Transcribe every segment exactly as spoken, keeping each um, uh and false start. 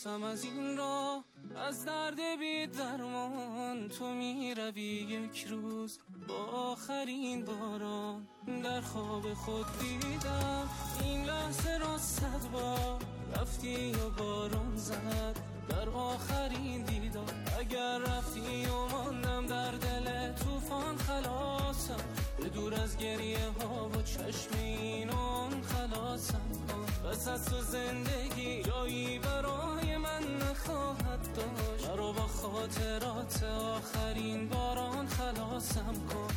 رفتم از این راه، از درد بی درمان تو می روی یک روز با آخرین باران. در خواب خود دیدم این لحظه را صد بار، رفتی و باران زد در آخرین دیدار. اگر رفتی و ماندم در دل طوفان خلاصم، به دور از گریه ها و چشم اینان خلاصم کن. بس از تو زندگی جایی برای من نخواهد داشت، مرا با خاطرات آخرین باران خلاصم کن.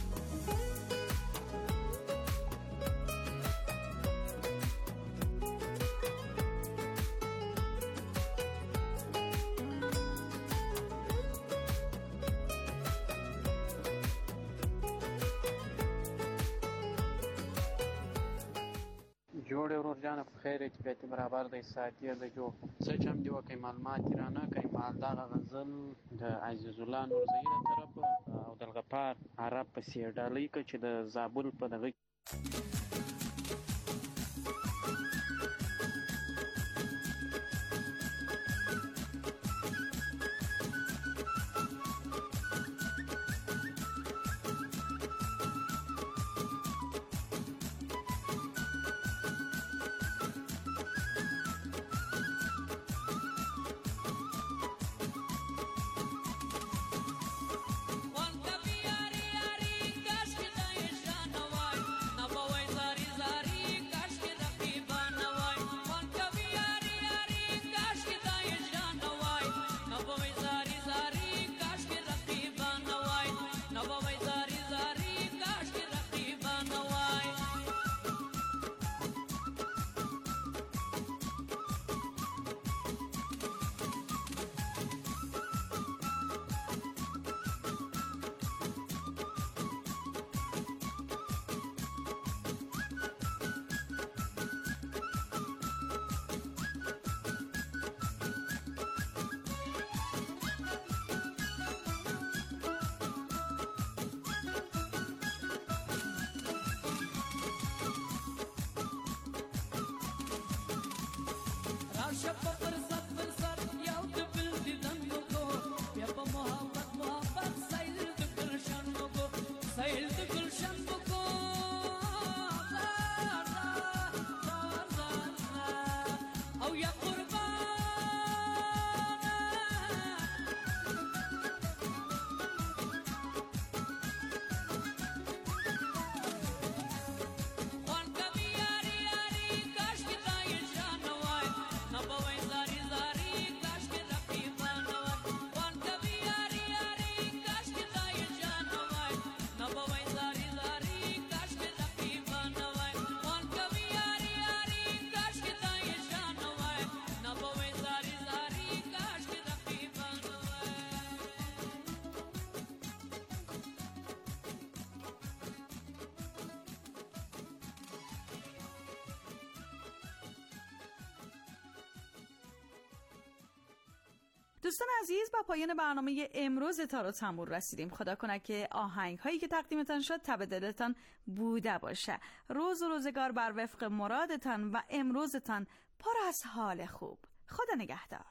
جوړ ورور جان په خیر کې بیت برابر د ساتي د جو څه چم دی وکي معلومات رانه کوي. مال دا غزل د عزیز الله نورزئی له طرف او د الغفار عرب په سیډالۍ کې چې د زابل په دغه دوستان عزیز، با پایان برنامه امروز تار و تنبور رسیدیم. خدا کنه که آهنگ هایی که تقدیمتان شد تب دلتان بوده باشه. روز و روزگار بر وفق مرادتان و امروزتان پر از حال خوب. خدا نگهدار.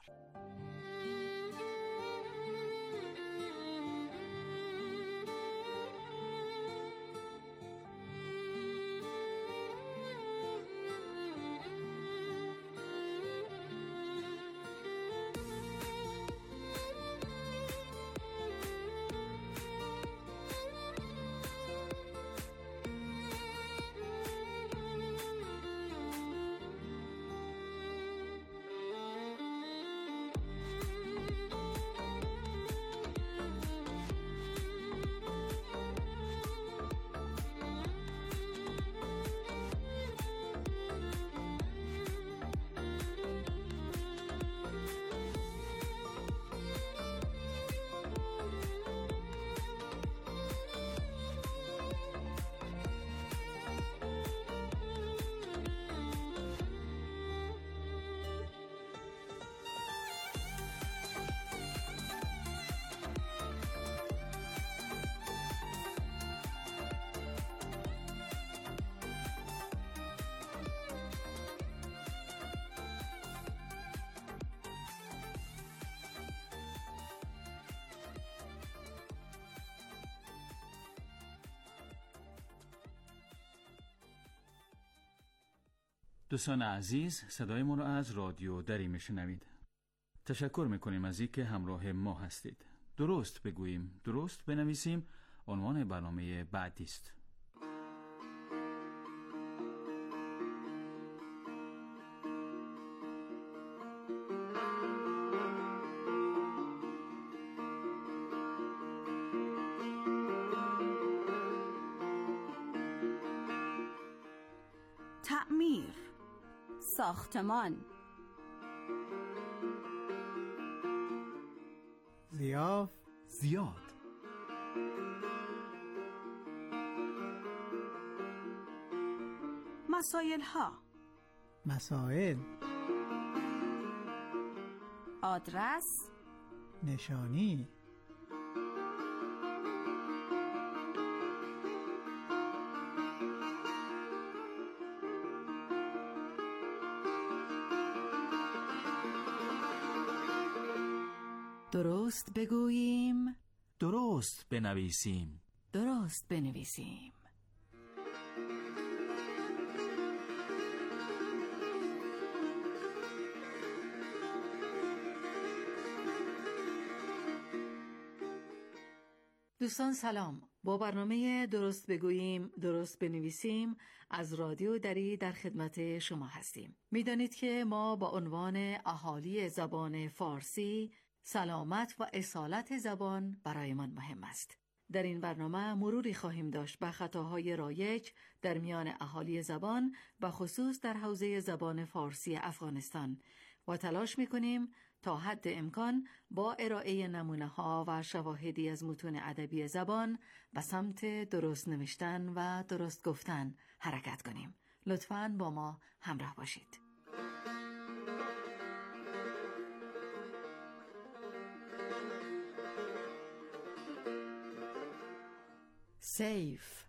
دوستان عزیز، صدای ما را از رادیو دری میشنوید. تشکر میکنیم از اینکه همراه ما هستید. درست بگوییم، درست بنویسیم عنوان برنامه بعدی است. تعمیر، ساختمان، ضیاف، زیاد، مسائل ها، مسائل، آدرس، نشانی، درست بگوییم، درست بنویسیم. درست بنویسیم. دوستان سلام. با برنامه درست بگوییم درست بنویسیم از رادیو دری در خدمت شما هستیم. میدانید که ما با عنوان اهالی زبان فارسی سلامت و اصالت زبان برایمان مهم است. در این برنامه مروری خواهیم داشت به خطاهای رایج در میان اهالی زبان و خصوص در حوزه زبان فارسی افغانستان و تلاش می‌کنیم تا حد امکان با ارائه نمونه‌ها و شواهدی از متون ادبی زبان به سمت درست نوشتن و درست گفتن حرکت کنیم. لطفاً با ما همراه باشید. سیف.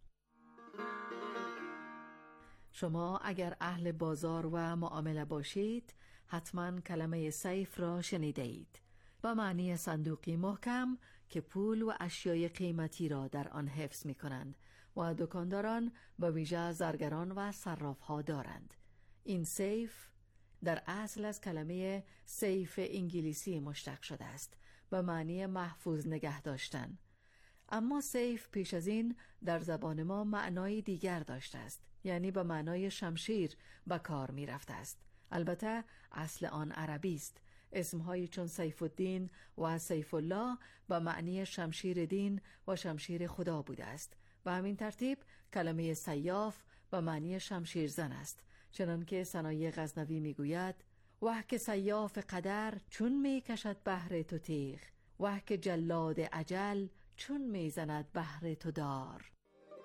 شما اگر اهل بازار و معامله باشید حتما کلمه سیف را شنیده اید. با معنی صندوقی محکم که پول و اشیای قیمتی را در آن حفظ می کنند و دکانداران به ویژه زرگران و صرافها دارند. این سیف در اصل از کلمه سیف انگلیسی مشتق شده است به معنی محفوظ نگه داشتن. اما سیف پیش از این در زبان ما معنای دیگر داشته است، یعنی به معنای شمشیر به کار می رفته است. البته اصل آن عربی است. اسمهایی چون سیف الدین و سیف الله به معنی شمشیر دین و شمشیر خدا بوده است. به همین ترتیب کلمه سیاف به معنی شمشیر زن است، چنانکه ثنایی غزنوی می گوید وه که سیاف قدر چون می کشد بهر تو تیغ، وه که جلاد اجل چون می زند بهر تو دار.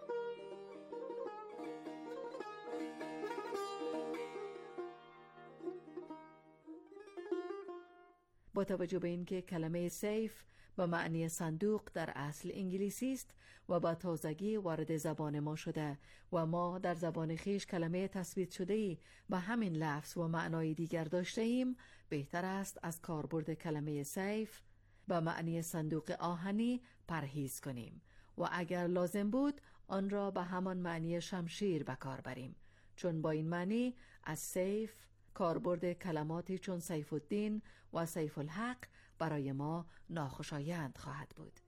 با توجه به اینکه کلمه سیف به معنی صندوق در اصل انگلیسی است و با تازگی وارد زبان ما شده و ما در زبان خیش کلمه تثبیت شده‌ای به همین لفظ و معنای دیگر داشته ایم، بهتر است از کاربرد کلمه سیف به معنی صندوق آهنی پرهیز کنیم و اگر لازم بود آن را به همان معنی شمشیر به کار بریم، چون با این معنی از سیف کاربرد کلماتی چون سیف الدین و سیف الحق برای ما ناخوشایند خواهد بود.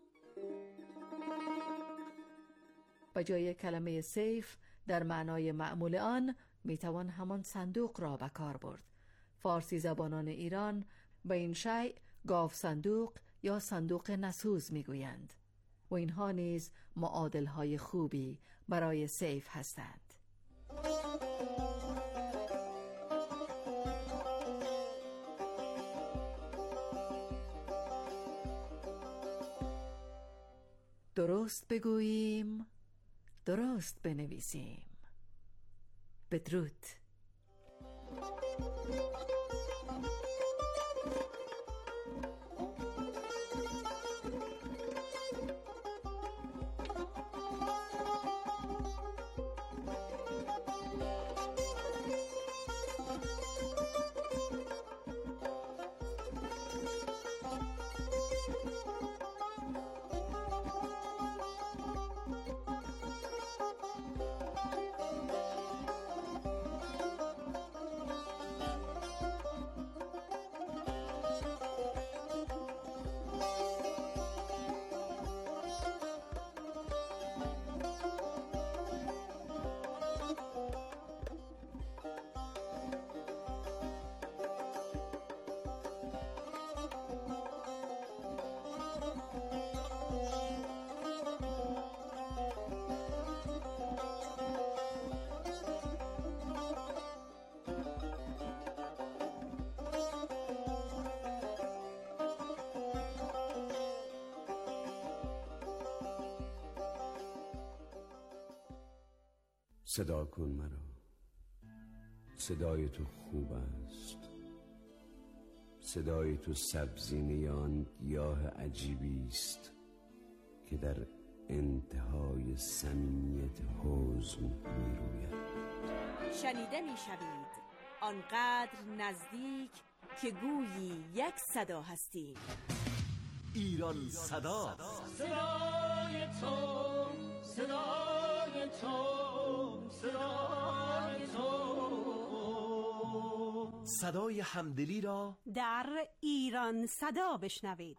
به جای کلمه سیف در معنای معمول آن میتوان همان صندوق را به کار برد. فارسی زبانان ایران به این شیء گاو صندوق یا صندوق نسوز میگویند و اینها نیز معادلهای خوبی برای سیف هستند. درست بگوییم، درست بنویسیم. بدرود. صدا کن مرا، صدای تو خوب است، صدای تو سبزینه آن گیاه عجیبی است که در انتهای صمیمیت حزن می روید. شنیده می شوید آنقدر نزدیک که گویی یک صدا هستیم. ایران صدا، صدای تو، صدای تو، صدای تو، صدای همدلی را در ایران صدا بشنوید.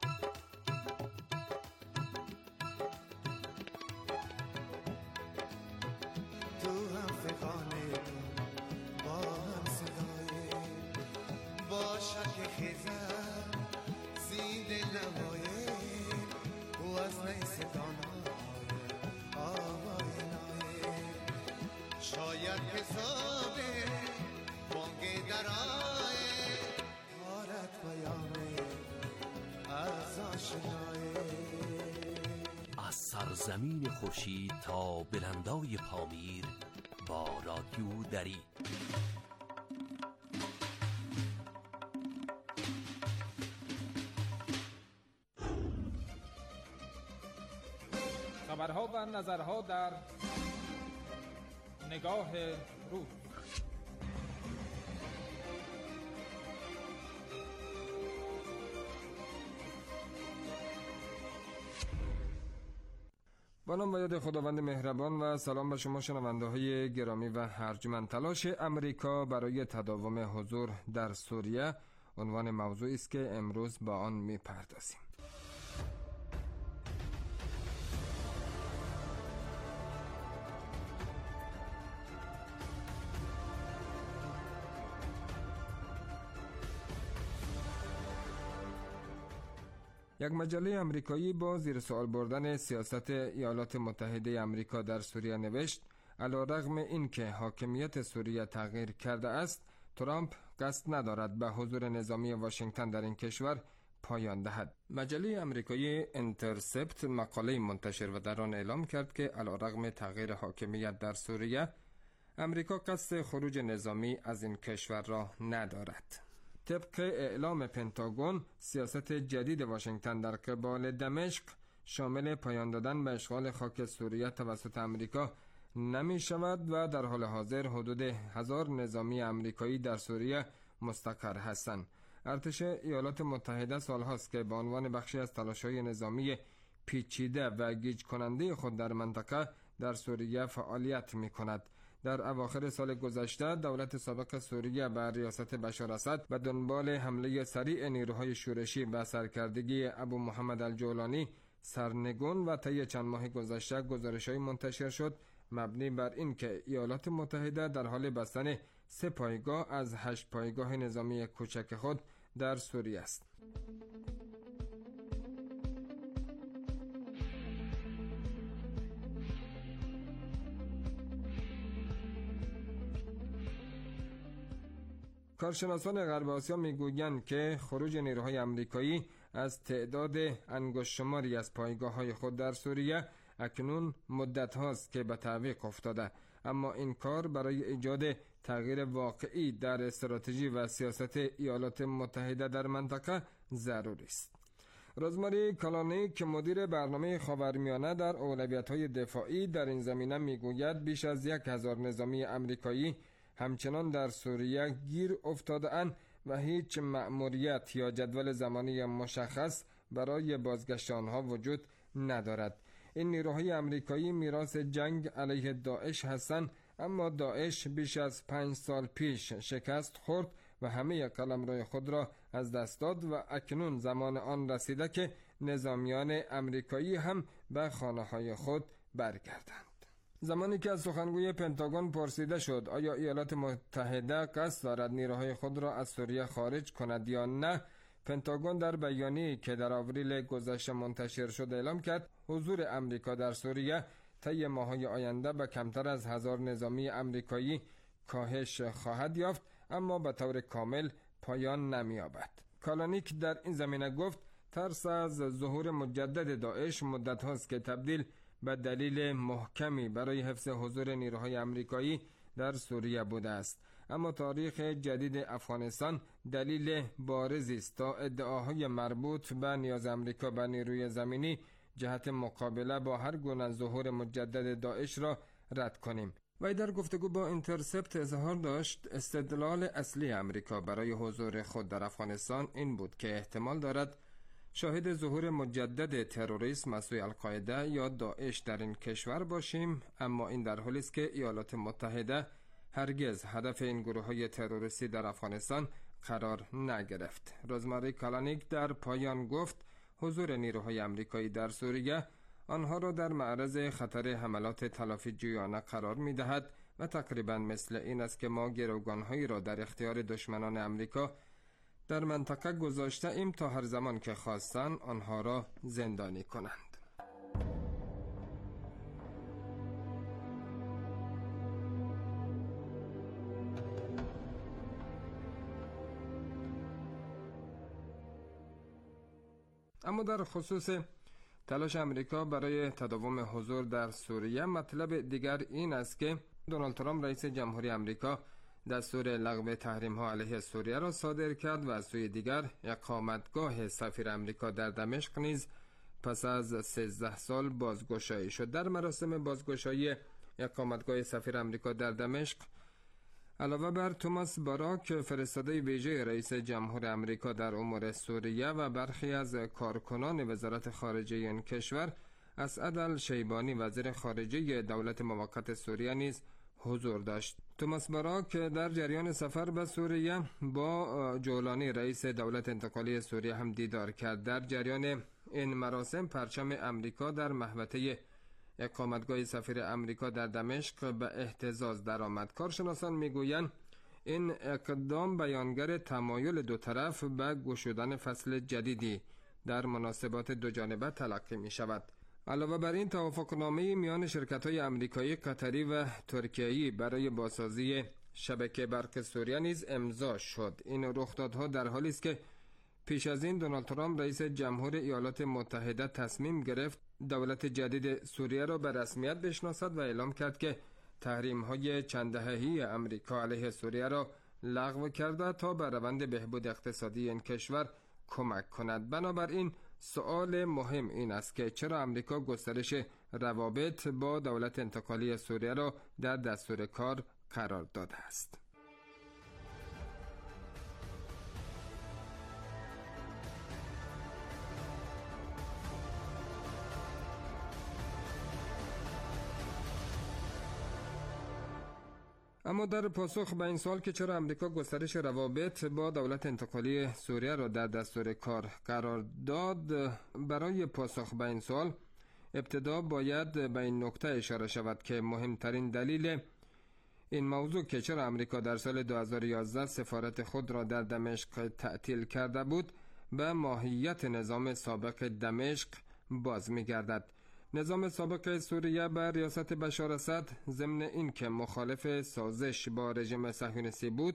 تو هم فقانه با هم صدای باشد که خیزم زید نمایه و از نیستانای آوای نایه شاید حسابه بانگ درائه حالت بیانه از آشنایه. از سرزمین خورشید تا بلندای پامیر با رادیو دری. خبرها و نظرها در نگاه روز. با نام و یاد خداوند مهربان و سلام به شما شنونده های گرامی و ارجمند. تلاش امریکا برای تداوم حضور در سوریه عنوان موضوعی است که امروز با آن می‌پردازیم. یک مجله آمریکایی با زیر سوال بردن سیاست ایالات متحده آمریکا در سوریه نوشت: علیرغم اینکه حاکمیت سوریه تغییر کرده است، ترامپ قصد ندارد به حضور نظامی واشنگتن در این کشور پایان دهد. مجله آمریکایی اینترسپت مقاله منتشر و در آن اعلام کرد که علیرغم تغییر حاکمیت در سوریه، آمریکا قصد خروج نظامی از این کشور را ندارد. طبق اعلام پنتاگون، سیاست جدید واشنگتن در قبال دمشق شامل پایان دادن به اشغال خاک سوریه توسط آمریکا نمی شود و در حال حاضر حدود هزار نظامی آمریکایی در سوریه مستقر هستند. ارتش ایالات متحده سالهاست که به عنوان بخشی از تلاش‌های نظامی پیچیده و گیج کننده خود در منطقه در سوریه فعالیت می کند. در اواخر سال گذشته دولت سابق سوریه به ریاست بشار اسد و دنبال حمله سریع نیروهای شورشی و سرکردگی ابو محمد الجولانی سرنگون و طی چند ماه گذشته گزارش‌های منتشر شد مبنی بر این که ایالات متحده در حال بستن سه پایگاه از هشت پایگاه نظامی کوچک خود در سوریه است. کارشناسان غرب آسیا میگویند که خروج نیروهای آمریکایی از تعداد انگشت شماری از پایگاه‌های خود در سوریه اکنون مدت هاست که به تعویق افتاده، اما این کار برای ایجاد تغییر واقعی در استراتژی و سیاست ایالات متحده در منطقه ضروری است. روزماری کالانی که مدیر برنامه خاورمیانه در اولویت‌های دفاعی در این زمینه میگوید بیش از یک هزار نظامی آمریکایی همچنان در سوریه گیر افتاده‌اند و هیچ مأموریت یا جدول زمانی مشخص برای بازگشت آنها وجود ندارد. این نیروهای آمریکایی میراث جنگ علیه داعش هستند، اما داعش بیش از پنج سال پیش شکست خورد و همه قلمرو خود را از دست داد و اکنون زمان آن رسیده که نظامیان آمریکایی هم به خانه‌های خود برگردند. زمانی که از سخنگوی پنتاگون پرسیده شد آیا ایالات متحده قصد دارد نیروهای خود را از سوریه خارج کند یا نه، پنتاگون در بیانیه‌ای که در آوریل گذشته منتشر شد اعلام کرد حضور آمریکا در سوریه طی ماه‌های آینده به کمتر از هزار نظامی آمریکایی کاهش خواهد یافت، اما به طور کامل پایان نمی‌یابد. کالانیک در این زمینه گفت ترس از ظهور مجدد داعش مدت هاست که تبدیل و دلیل محکمی برای حفظ حضور نیروهای آمریکایی در سوریه بوده است. اما تاریخ جدید افغانستان دلیل بارزی است تا ادعاهای مربوط به نیاز آمریکا به نیروی زمینی جهت مقابله با هر گونه ظهور مجدد داعش را رد کنیم. وی در گفتگو با اینترسپت اظهار داشت استدلال اصلی آمریکا برای حضور خود در افغانستان این بود که احتمال دارد شاهد ظهور مجدد تروریسم از سوی القاعده یا داعش در این کشور باشیم، اما این در حالی است که ایالات متحده هرگز هدف این گروه‌های تروریستی در افغانستان قرار نگرفت. روزماری کالانیک در پایان گفت حضور نیروهای آمریکایی در سوریه آنها را در معرض خطر حملات تلافی جویانه قرار می‌دهد و تقریباً مثل این است که ما گروگان‌هایی را در اختیار دشمنان آمریکا در منطقه گذاشته ایم تا هر زمان که خواستند آنها را زندانی کنند. اما در خصوص تلاش آمریکا برای تداوم حضور در سوریه، مطلب دیگر این است که دونالد ترامپ رئیس جمهوری آمریکا دستور لغو تحریم‌ها علیه سوریه را صادر کرد و از سوی دیگر اقامتگاه سفیر آمریکا در دمشق نیز پس از سیزده سال بازگشایی شد. در مراسم بازگشایی اقامتگاه سفیر آمریکا در دمشق علاوه بر توماس باراک فرستاده ویژه رئیس جمهور آمریکا در امور سوریه و برخی از کارکنان وزارت خارجه این کشور، اسعد الشیبانی وزیر خارجه دولت موقت سوریه نیز حضور داشت. توماس باراک در جریان سفر به سوریه با جولانی رئیس دولت انتقالی سوریه هم دیدار کرد. در جریان این مراسم پرچم آمریکا در محوطه اقامتگاه سفیر آمریکا در دمشق به اهتزاز درآمد. کارشناسان میگویند این اقدام بیانگر تمایل دو طرف به گشودن فصل جدیدی در مناسبات دو جانبه تلقی می شود. علاوه بر این توافقنامه میان شرکت‌های آمریکایی، قطری و ترکیه‌ای برای بازسازی شبکه برق سوریه نیز امضا شد. این رخدادها در حالی است که پیش از این دونالد ترامپ رئیس جمهور ایالات متحده تصمیم گرفت دولت جدید سوریه را به رسمیت بشناسد و اعلام کرد که تحریم‌های چند دهه‌ای آمریکا علیه سوریه را لغو کرده تا به روند بهبود اقتصادی این کشور کمک کند. بنابراین سؤال مهم این است که چرا آمریکا گسترش روابط با دولت انتقالی سوریه را در دستور کار قرار داده است. اما در پاسخ به این سوال که چرا آمریکا گسترش روابط با دولت انتقالی سوریه را در دستور کار قرار داد، برای پاسخ به این سوال ابتدا باید به این نکته اشاره شود که مهمترین دلیل این موضوع که چرا آمریکا در سال دو هزار و یازده سفارت خود را در دمشق تعطیل کرده بود به ماهیت نظام سابق دمشق باز می‌گردد. نظام سابق سوریه بر ریاست بشار اسد ضمن این که مخالف سازش با رژیم صهیونیستی بود،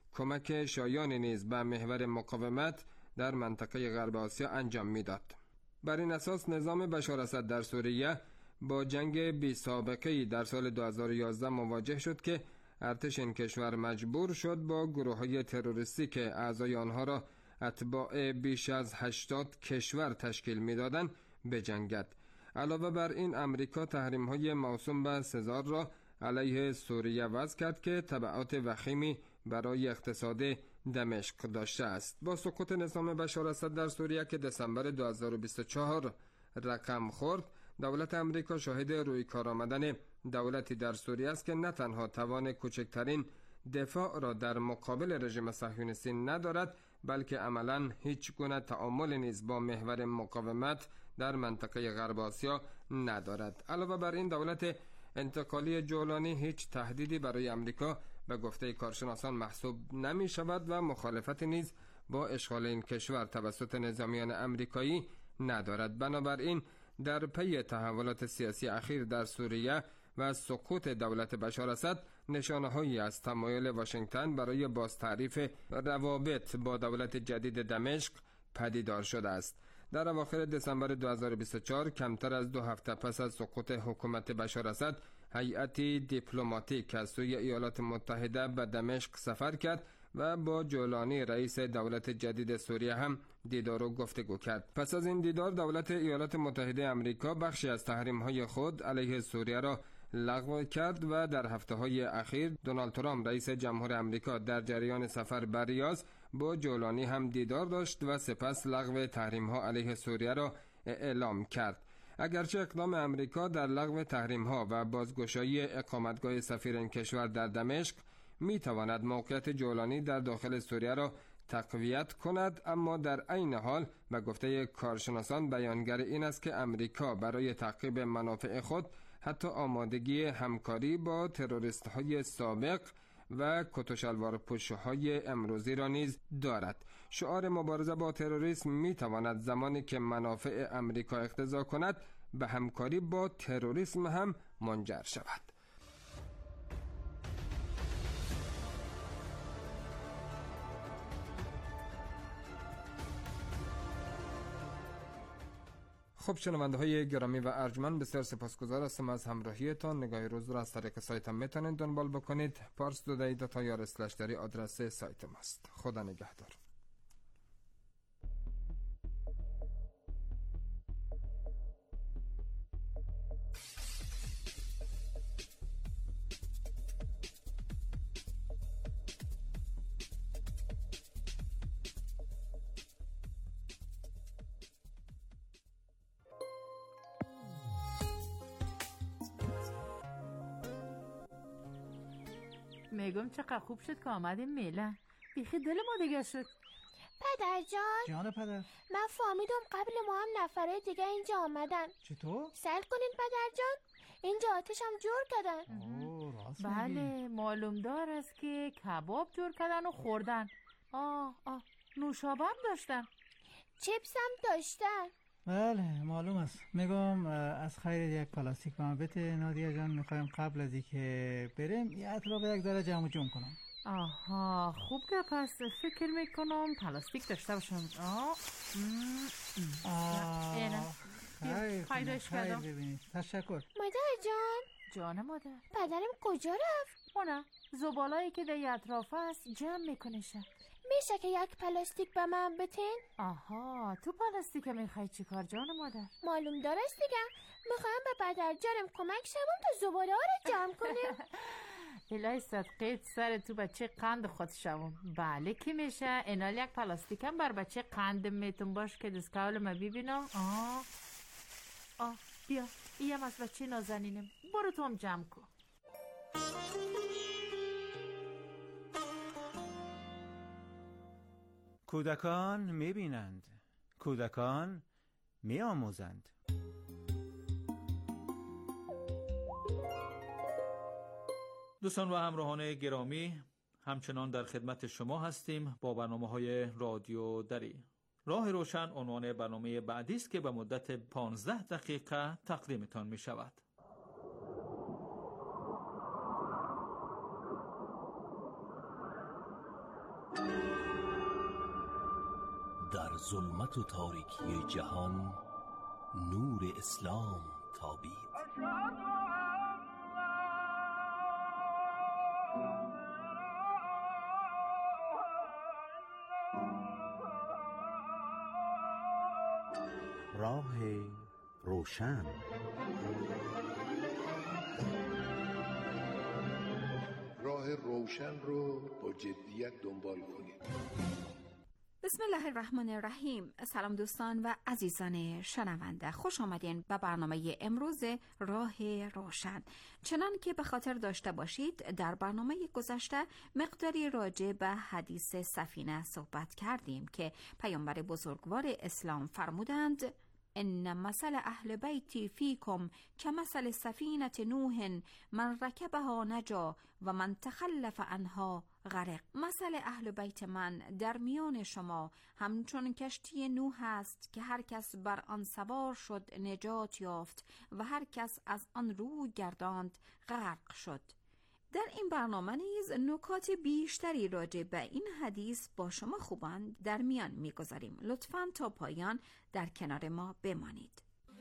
کمک شایانی نیز به محور مقاومت در منطقه غرب آسیا انجام میداد. بر این اساس نظام بشار اسد در سوریه با جنگ بی سابقه‌ای در سال دو هزار و یازده مواجه شد که ارتش این کشور مجبور شد با گروه‌های تروریستی که اعضای آنها را اتباع بیش از هشتاد کشور تشکیل میدادند بجنگد. علاوه بر این امریکا تحریم‌های موسوم به سزار را علیه سوریه وضع کرد که تبعات وخیمی برای اقتصاد دمشق داشته است. با سقوط نظام بشار اسد در سوریه که دسامبر دو هزار و بیست و چهار رقم خورد، دولت امریکا شاهد روی کار آمدن دولتی در سوریه است که نه تنها توان کوچکترین دفاع را در مقابل رژیم صهیونیستی ندارد، بلکه عملاً هیچ گونه تعامل نیز با محور مقاومت در منطقه غرب آسیا ندارد. علاوه بر این دولت انتقالی جولانی هیچ تهدیدی برای امریکا به گفته کارشناسان محسوب نمی شود و مخالفت نیز با اشغال این کشور توسط نظامیان امریکایی ندارد. بنابراین در پی تحولات سیاسی اخیر در سوریه و سقوط دولت بشار اسد نشانه‌هایی از تمایل واشنگتن برای باز تعریف روابط با دولت جدید دمشق پدیدار شده است. در اواخر دسامبر دو هزار و بیست و چهار کمتر از دو هفته پس از سقوط حکومت بشار اسد، هیئتی دیپلماتیک از سوی ایالات متحده به دمشق سفر کرد و با جولانی رئیس دولت جدید سوریه هم دیدار و گفتگو کرد. پس از این دیدار دولت ایالات متحده آمریکا بخشی از تحریم‌های خود علیه سوریه را لغو کرد و در هفته‌های اخیر دونالد ترامپ رئیس جمهور آمریکا در جریان سفر به ریاض با جولانی هم دیدار داشت و سپس لغو تحریم‌ها علیه سوریه را اعلام کرد. اگرچه اقدام آمریکا در لغو تحریم‌ها و بازگشایی اقامتگاه سفیر این کشور در دمشق می‌تواند موقعیت جولانی در داخل سوریه را تقویت کند، اما در عین حال به گفته کارشناسان بیانگر این است که آمریکا برای تعقیب منافع خود حتی آمادگی همکاری با تروریست‌های سابق و کت و شلوار پوش‌های امروزی را نیز دارد. شعار مبارزه با تروریسم می‌تواند زمانی که منافع آمریکا اقتضا کند به همکاری با تروریسم هم منجر شود. خب شنونده های گرامی و ارجمند، بسیار سپاسگزار هستم از همراهیتان. نگاه روز را از طریق سایت هم میتونید دنبال بکنید. پارس دودایی دات آی آر اسلش دری آدرس سایت ماست. خدا نگهدار. میگم چقدر خوب شد که آمدیم میلان. بیخی دل ما دیگه شد. پدر جان جان پدر، من فهمیدم قبل ما هم نفره دیگه اینجا آمدن. چطور؟ سر کنین پدر جان، اینجا آتش هم جور کردن. اوه راست بله میگی. معلوم دار است که کباب جور کردن و خوردن. آه آه نوشابه هم داشتن. چیپس هم داشتن. بله معلوم است. میگم از خیر یک پلاستیک به من بده نادیا جان، میخوایم قبل از اینکه بریم یه اطراف یک ذره جمع جمع کنم. آها خوب که پس فکر میکنم پلاستیک داشته باشم. آه آه خیر خیرش کردم. ببینید. تشکر مادر جان. جان مادر. پدرم کجا رفت؟ اونه زبالایی که در اطراف است جمع میکنه شد. میشه که یک پلاستیک به من بتین؟ آها تو پلاستیک میخوای چی کار جان مادر؟ معلوم دارست دیگه، میخوایم به پدر جانم کمک شوم تا زباله ها رو جمع کنیم. الهی صدقیت سر تو بچه قند خود شوم. بله که میشه. اینال یک پلاستیک هم بر بچه قند میتون باش که دستکاول ما ببینم. آه آه بیا ایم از بچه نازنینم. برو تو هم جمع کن. کودکان میبینند، کودکان میآموزند. دوستان و همراهان گرامی، همچنان در خدمت شما هستیم با برنامه‌های رادیو دری. راه روشن عنوان برنامه بعدی است که به مدت پانزده دقیقه تقدیمتان می شود. در ظلمت و تاریکی جهان نور اسلام تابید. راه روشن. راه روشن رو با جدیت دنبال کنید. بسم الله الرحمن الرحیم. سلام دوستان و عزیزان شنونده، خوش آمدین به برنامه امروز راه روشن. چنان که به خاطر داشته باشید در برنامه گذشته مقداری راجع به حدیث سفینه صحبت کردیم که پیامبر بزرگوار اسلام فرمودند ان مثل اهل بیتی فیکم کمثل سفینه نوح من رکبها نجا و من تخلف عنها غرق. مثل اهل بیت من در میان شما همچون کشتی نوح است که هر کس بر آن سوار شد نجات یافت و هر کس از آن رو گرداند غرق شد. در این برنامه نیز نکات بیشتری راجع به این حدیث با شما خوبان در میان میگذاریم. لطفاً تا پایان در کنار ما بمانید.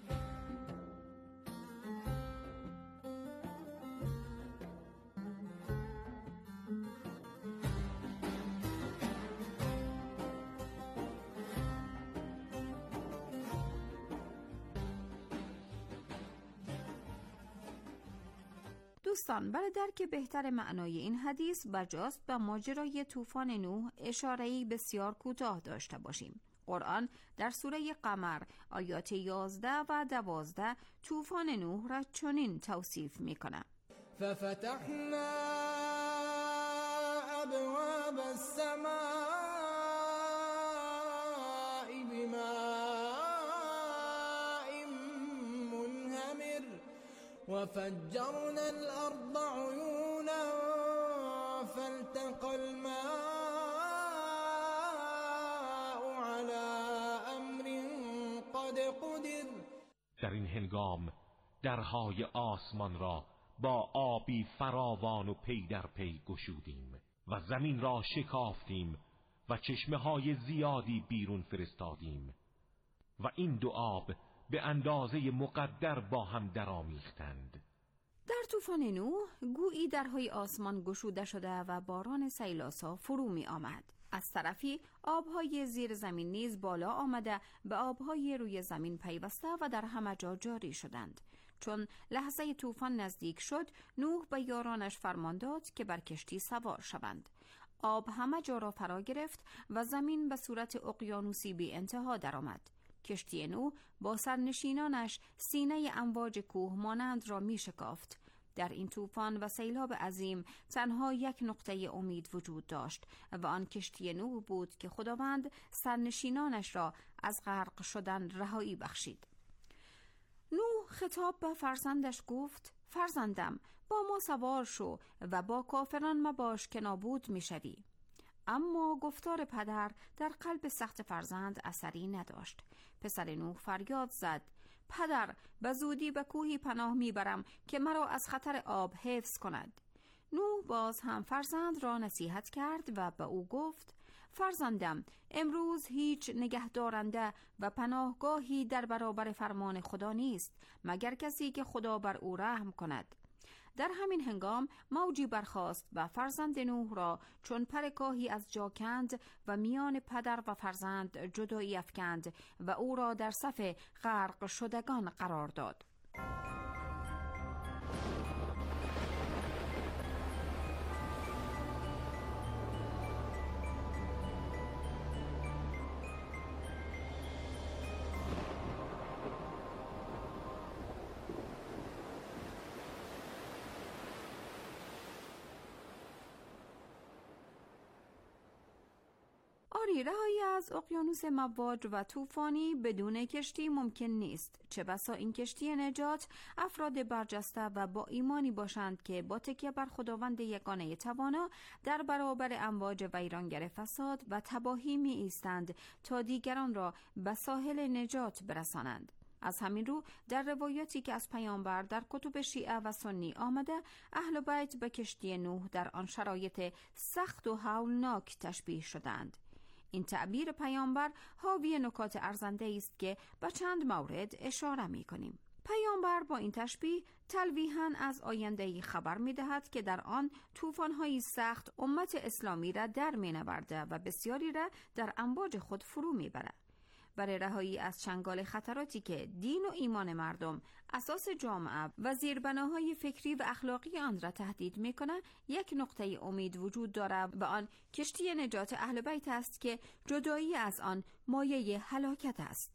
دوستان، برای درک بهتر معنای این حدیث بجاست به ماجرای طوفان نوح اشاره‌ای بسیار کوتاه داشته باشیم. قرآن در سوره قمر آیات یازده و دوازده طوفان نوح را چنین توصیف می‌کند: ففتحنا ابواب السماء بماء منهمر وفجرنا الأرض عيونا فالتقى الماء على أمر قد قدر. در این هنگام درهای آسمان را با آبی فراوان و پی در پی گشودیم و زمین را شکافتیم و چشمه های زیادی بیرون فرستادیم و این دو آب به اندازه مقدر با هم درآمیختند. در طوفان نوح گویی درهای آسمان گشوده شده و باران سیلاسا فرو می آمد. از طرفی آبهای زیر زمین نیز بالا آمده به آبهای روی زمین پیوسته و در همه جا جاری شدند. چون لحظه طوفان نزدیک شد، نوح به یارانش فرمان داد که بر کشتی سوار شوند. آب همه جا را فرا گرفت و زمین به صورت اقیانوسی بی انتها درآمد. کشتی نوح با سرنشینانش سینه امواج کوه مانند را می شکافت. در این طوفان و سیلاب عظیم تنها یک نقطه امید وجود داشت و آن کشتی نوح بود که خداوند سرنشینانش را از غرق شدن رهایی بخشید. نوح خطاب به فرزندش گفت: فرزندم، با ما سوار شو و با کافران مباش که نابود می شوی. اما گفتار پدر در قلب سخت فرزند اثری نداشت. پسر نوح فریاد زد: پدر، به زودی به کوهی پناه میبرم که مرا از خطر آب حفظ کند. نوح باز هم فرزند را نصیحت کرد و به او گفت: فرزندم، امروز هیچ نگهدارنده و پناهگاهی در برابر فرمان خدا نیست مگر کسی که خدا بر او رحم کند. در همین هنگام موجی برخاست و فرزند نوح را چون پر کاهی از جا کند و میان پدر و فرزند جدایی افکند و او را در صف غرق شدگان قرار داد. آری، رهایی از اقیانوس مواج و طوفانی بدون کشتی ممکن نیست. چه بسا این کشتی نجات افراد برجسته و با ایمانی باشند که با تکیه بر خداوند یگانه توانا در برابر امواج ویرانگر فساد و تباهی می ایستند تا دیگران را به ساحل نجات برسانند. از همین رو در روایاتی که از پیامبر در کتب شیعه و سنی آمده، اهل بیت به کشتی نوح در آن شرایط سخت و هولناک تشبیه شدند. این تعبیر پیامبر حاوی نکات ارزنده است که به چند مورد اشاره می کنیم. پیامبر با این تشبیه تلویحاً از آینده‌ای خبر می دهد که در آن طوفان‌های سخت امت اسلامی را در می نورده و بسیاری را در امواج خود فرو می برد. برای رهایی از چنگال خطراتی که دین و ایمان مردم، اساس جامعه و زیربناهای فکری و اخلاقی آن را تهدید می‌کند، یک نقطه امید وجود دارد و آن کشتی نجات اهل بیت است که جدایی از آن مایه هلاکت است.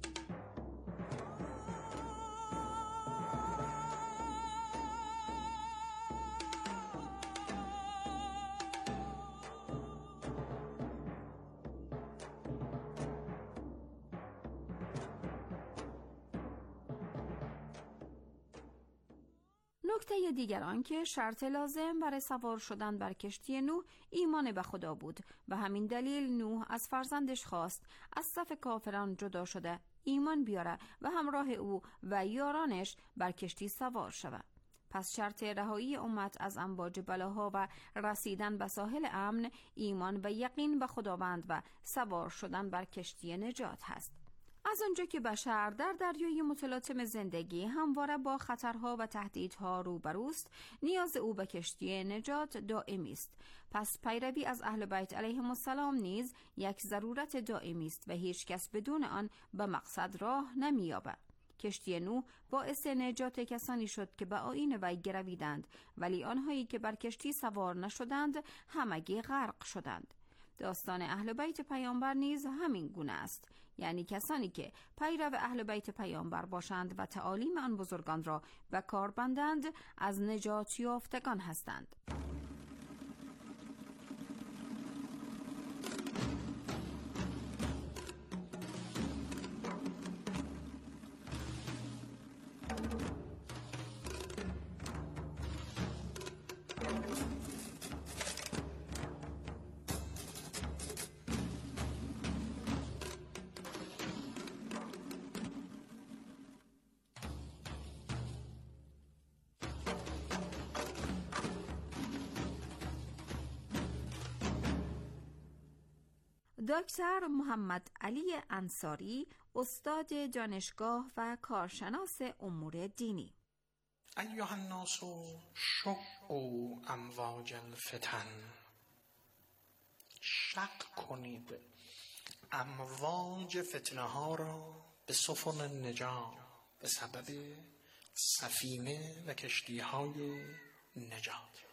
نکته دیگر آن که شرط لازم برای سوار شدن بر کشتی نوح ایمان به خدا بود و همین دلیل نوح از فرزندش خواست از صف کافران جدا شده ایمان بیاره و همراه او و یارانش بر کشتی سوار شود. پس شرط رهایی امت از امواج بلاها و رسیدن به ساحل امن ایمان و یقین به خداوند و سوار شدن بر کشتی نجات هست. از آنجا که بشر در دریای متلاطم زندگی همواره با خطرها و تهدیدها روبروست، نیاز او به کشتی نجات دائمی است. پس پیروی از اهل بیت علیهم السلام نیز یک ضرورت دائمی است و هیچ کس بدون آن به مقصد راه نمی‌یابد. کشتی نوح باعث نجات کسانی شد که به آیین وی گرویدند، ولی آنهایی که بر کشتی سوار نشدند همگی غرق شدند. داستان اهل بیت پیامبر نیز همین گونه است، یعنی کسانی که پیرو اهل بیت پیامبر باشند و تعالیم آن بزرگان را به کار بندند از نجات یافتگان هستند. دکتر محمد علی انصاری، استاد دانشگاه و کارشناس امور دینی. ایها الناس شقوا امواج الفتن، شق کنید امواج فتنه ها را به سفن نجات، به سبب سفینه و کشتی های نجات.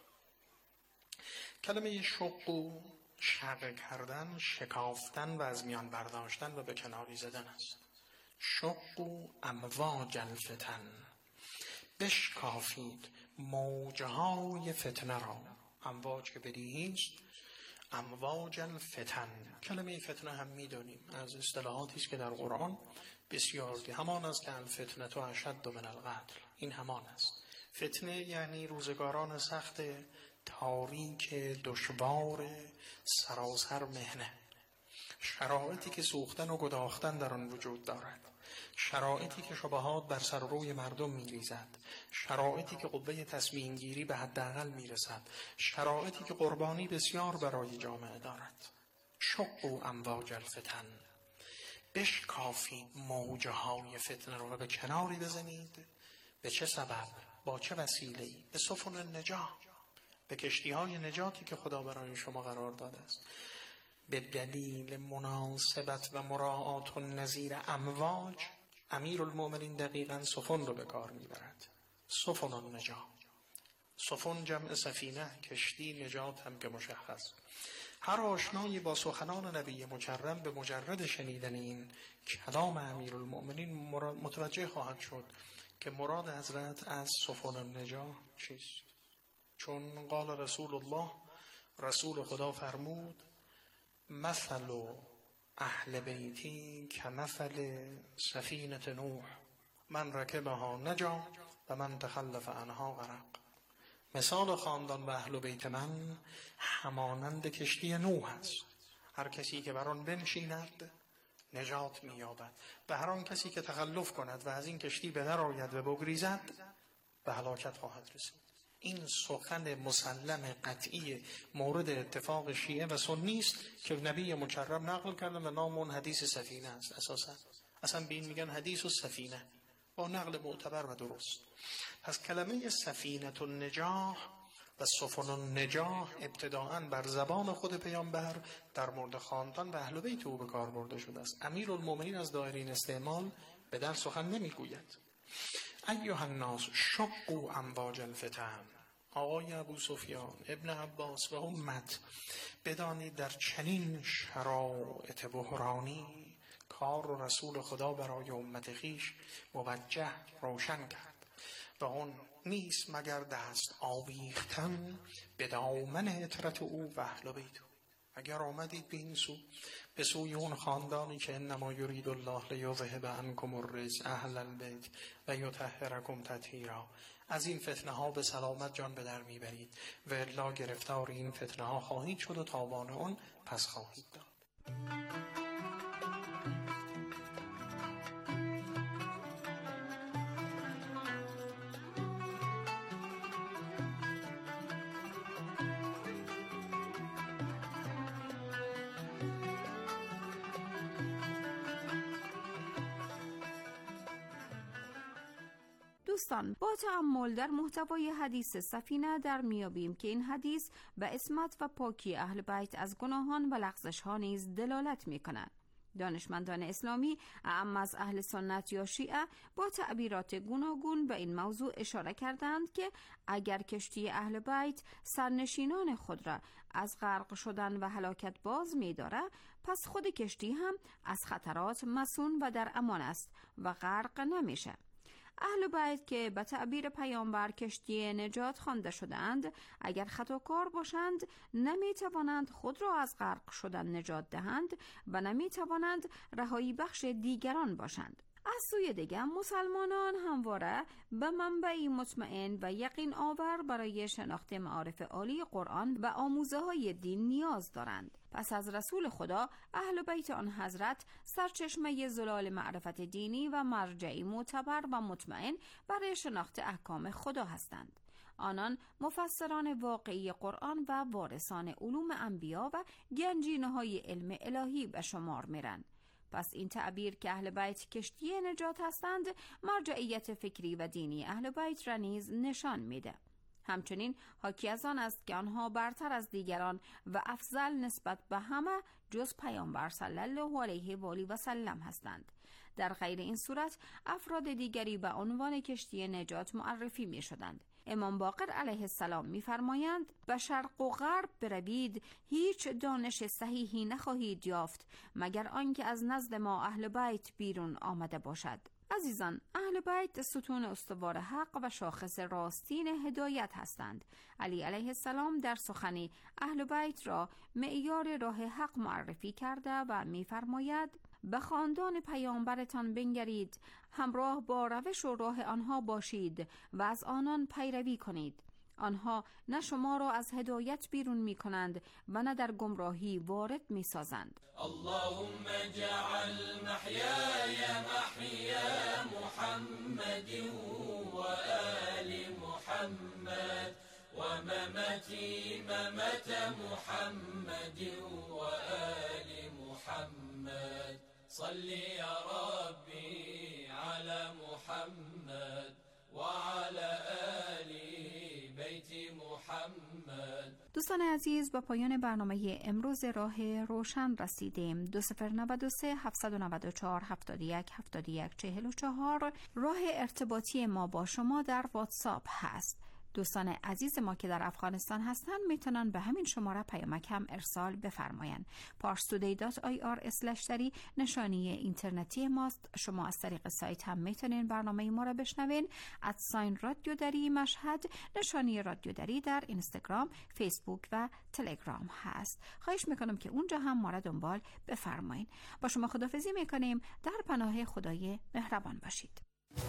کلمه شق شق کردن، شکافتن و از میان برداشتن و به کناری زدن است. شقوا امواج الفتن، بشکافید موجهای فتنه را. امواج که بدیهی است، امواج الفتن. کلمه فتنه هم میدونیم از اصطلاحاتی است که در قرآن بسیار دی همان است که الفتنه تو اشد من القتل. این همان است. فتنه یعنی روزگاران سخت، تاریک، دشوار، سراسر مهنه، شرایطی که سوختن و گداختن در آن وجود دارد، شرایطی که شبهات بر سر روی مردم می‌ریزد، شرایطی که قوه تصمیم گیری به حداقل میرسد، شرایطی که قربانی بسیار برای جامعه دارد. شقوا امواج الفتن، بشکافید موجه های فتنه رو و به کناری بزنید. به چه سبب؟ با چه وسیله‌ای؟ به سفن نجات، به کشتی های نجاتی که خدا برای شما قرار داده است. به دلیل مناسبت و مراعات و نظیر امواج، امیر المؤمنین دقیقاً سفن رو به کار میبرد. سفن النجات، سفن جمع سفینه، کشتی نجات هم که مشخص. هر آشنایی با سخنان نبی مکرم به مجرد شنیدن این کلام امیر المؤمنین متوجه خواهد شد که مراد حضرت از سفن النجات چیست. چون قال رسول الله، رسول خدا فرمود مثل اهل بیتی که مثل سفینه نوح، من رکبها نجا و من تخلف عنها غرق. مثال خاندان و اهل بیت من همانند کشتی نوح است. هر کسی که بر آن بنشیند نجات می‌یابد و هر آن کسی که تخلف کند و از این کشتی به در آید و بگریزد به هلاکت خواهد رسید. این سخن مسلم قطعی مورد اتفاق شیعه و سنی است که نبی مکرم نقل کردن و نام اون حدیث سفینه است. اساسا اصلا به این میگن حدیث السفینه، با نقل معتبر و درست. پس کلمه سفینه النجاح و سفن النجاح ابتداءً بر زبان خود پیامبر در مورد خاندان و اهل بیت او به کار برده شده است. امیرالمومنین از دایرین استعمال به در سخن نمیگوید. ایها الناس شقوا امواج الفتن. آقای ابو سفیان، ابن عباس و امت بدانید در چنین شرایط بحرانی کار و رسول خدا برای امت خیش موجه روشن کرد و اون نیست مگر دست آویختن به دامن عطرت او و اهل بیت او. اگر آمدید به این سو، به سوی اون خاندانی که انما یرید الله لیذهب عنکم الرجس اهل البیت و یطهرکم تطهیرا، از این فتنه ها به سلامت جان به در میبرید و الا گرفتار این فتنه ها خواهید شد و تاوان اون پس خواهید داد. دوستان، با تأمل در محتوای حدیث سفینه در میابیم که این حدیث به عصمت و پاکی اهل بیت از گناهان و لغزش ها نیز دلالت می‌کند. دانشمندان اسلامی اعم از اهل سنت یا شیعه با تعبیرات گوناگون به این موضوع اشاره کردند که اگر کشتی اهل بیت سرنشینان خود را از غرق شدن و هلاکت باز می داره، پس خود کشتی هم از خطرات مصون و در امان است و غرق نمیشه. اهل بیت که به تعبیر پیامبر کشتی نجات خوانده شدند، اگر خطاکار باشند نمی توانند خود را از غرق شدن نجات دهند و نمی توانند رهایی بخش دیگران باشند. از سوی دیگر مسلمانان همواره به منبعی مطمئن و یقین آور برای شناخت معارف عالی قرآن و آموزه های دین نیاز دارند. پس از رسول خدا اهل بیت آن حضرت سرچشمه زلال معرفت دینی و مرجعی معتبر و مطمئن برای شناخت احکام خدا هستند. آنان مفسران واقعی قرآن و وارثان علوم انبیا و گنجینه‌های علم الهی به شمار میرند. پس این تعبیر که اهل بیت کشتی نجات هستند، مرجعیت فکری و دینی اهل بیت را نیز نشان میده. همچنین حاکی از آن است که آنها برتر از دیگران و افضل نسبت به همه جز پیامبر صلی الله علیه و آله و سلم هستند. در غیر این صورت افراد دیگری به عنوان کشتی نجات معرفی می شدند. امام باقر علیه السلام می فرمایند به شرق و غرب بروید، هیچ دانش صحیحی نخواهید یافت مگر آنکه از نزد ما اهل بیت بیرون آمده باشد. عزیزان، اهل بیت ستون استوار حق و شاخص راستین هدایت هستند. علی علیه السلام در سخنی اهل بیت را معیار راه حق معرفی کرده و می‌فرماید به خاندان پیامبرتان بنگرید، همراه با روش و راه آنها باشید و از آنان پیروی کنید. آنها نه شما را از هدایت بیرون می کنند و نه در گمراهی وارد می سازند. اللهم جعل محیای محیا محمد و آل محمد و ممتی ممت محمد و آل محمد صلی یا ربی علی محمد و علی آل محمد. دوستان عزیز، با پایان برنامه امروز راه روشن رسیدیم. دو صفر نود و سه هفتصد و نود و چهار هفتاد و یک هفتاد و یک چهل و چهار راه ارتباطی ما با شما در واتساپ هست. دوستان عزیز ما که در افغانستان هستن میتونن به همین شماره پیامک هم ارسال بفرماین. پارستودی دات آی آر اسلش دری نشانی اینترنتی ماست. شما از طریق سایت هم میتونین برنامه ما را بشنوین. ادساین رادیو دری مشهد نشانی رادیو دری در اینستاگرام، فیسبوک و تلگرام هست. خواهش میکنم که اونجا هم ما را دنبال بفرمایین. با شما خداحافظی میکنیم. در پناه خدای مهربان باشید.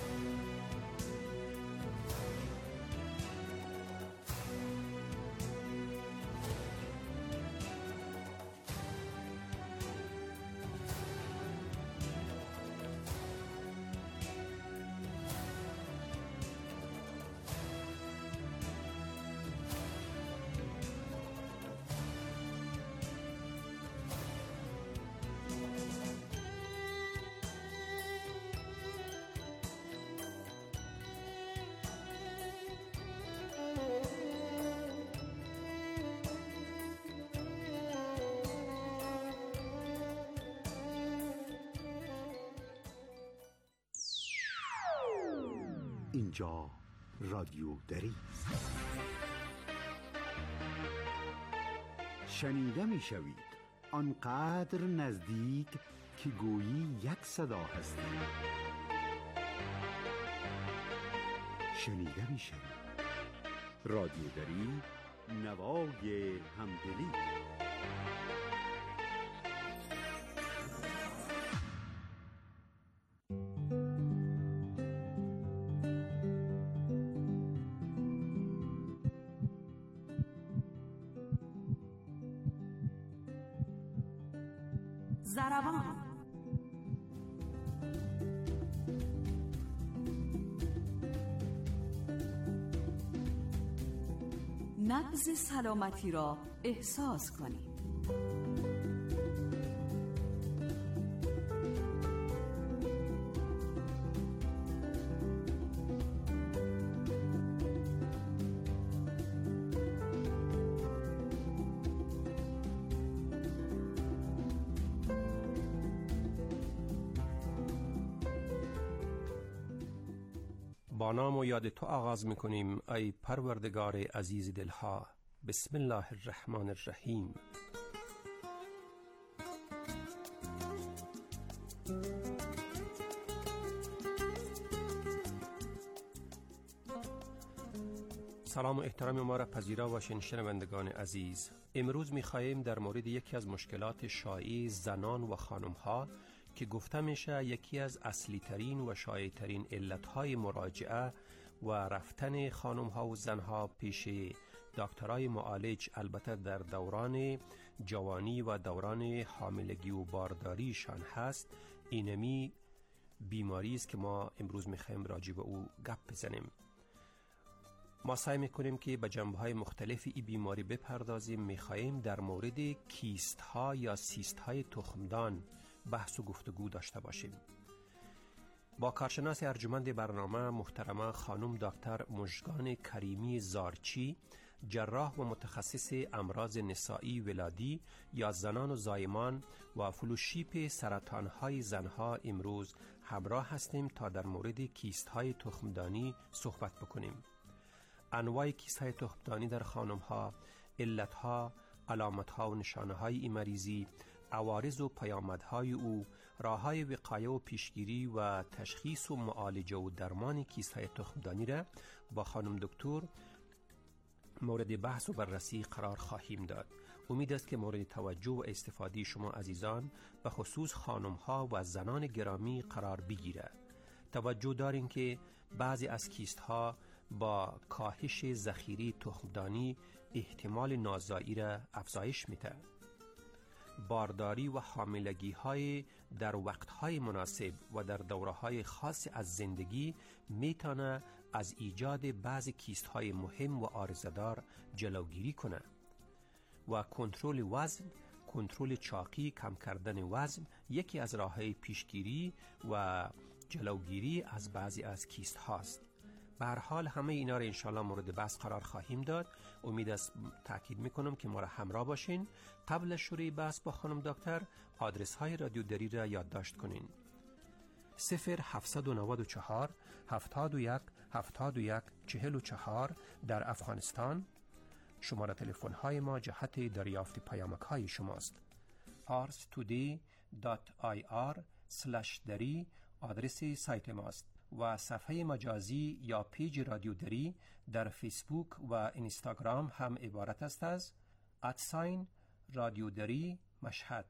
اینجا رادیو دری است. شنیده می شوید آنقدر نزدیک که گویی یک صدا هستید. شنیده می شوید رادیو دری، نوای همدلی. زربان نبض سلامتی را احساس کنید. با نام و یاد تو آغاز میکنیم ای پروردگار عزیز دلها. بسم الله الرحمن الرحیم. سلام و احترام ما را پذیرا باشین شنوندگان عزیز. امروز می‌خواهیم در مورد یکی از مشکلات شایع زنان و خانم‌ها که گفته میشه یکی از اصلی ترین و شایع ترین علتهای مراجعه و رفتن خانم‌ها و زنها پیش دکترای معالج، البته در دوران جوانی و دوران حاملگی و بارداریشان هست. اینمی بیماری است که ما امروز می‌خواهیم راجع به او گپ بزنیم. ما سعی میکنیم که به جنبه‌های مختلف این بیماری بپردازیم. میخواهیم در مورد کیست ها یا سیست های تخمدان بحث و گفتگو داشته باشیم. با کارشناس ارجمند برنامه محترمه خانم دکتر مژگان کریمی زارچی، جراح و متخصص امراض نسایی ولادی یا زنان و زایمان و فلوشیپ سرطان های زنها امروز همراه هستیم تا در مورد کیست های تخمدانی صحبت بکنیم. انواع کیست های تخمدانی در خانم ها، علت ها، علامت ها و نشانه های این مریضی، عوارض و پیامدهای او، راه های وقایه و پیشگیری و تشخیص و معالجه و درمان کیست های تخمدانی را با خانم دکتر مورد بحث و بررسی قرار خواهیم داد. امید است که مورد توجه و استفاده شما عزیزان به خصوص خانم ها و زنان گرامی قرار بگیرد. توجه دارین که بعضی از کیست ها با کاهش ذخیره تخمدانی احتمال نازایی را افزایش میده. بارداری و حاملگی های در وقت های مناسب و در دوره های خاص از زندگی میتونه از ایجاد بعضی کیست های مهم و عارضه‌دار جلوگیری کنه و کنترل وزن، کنترل چاقی، کم کردن وزن یکی از راه‌های پیشگیری و جلوگیری از بعضی از کیست هاست. به هر حال همه اینا رو انشالله مورد بحث قرار خواهیم داد. امید است تاکید میکنم که ما را همراه باشین. قبل از شروع بحث با خانم دکتر آدرس های رادیو دری را یادداشت کنین: صفر هفتصد و نود و چهار هفتاد و یک هفتاد و یک چهل و چهار در افغانستان. شماره تلفن های ما جهت دریافت پیامک های شماست. پارس تودی دات آی آر سلش دری آدرس سایت ماست و صفحه مجازی یا پیج رادیو دری در فیسبوک و اینستاگرام هم عبارت است از ادساین رادیو دری مشهد.